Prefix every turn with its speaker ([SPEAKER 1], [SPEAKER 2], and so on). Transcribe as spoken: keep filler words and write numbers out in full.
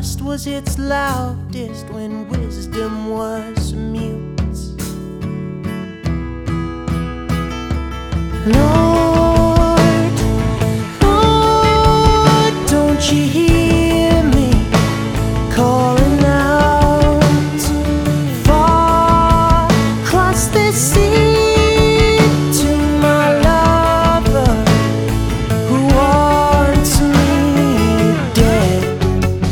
[SPEAKER 1] lust was its loudest, when wisdom was mute. Lord,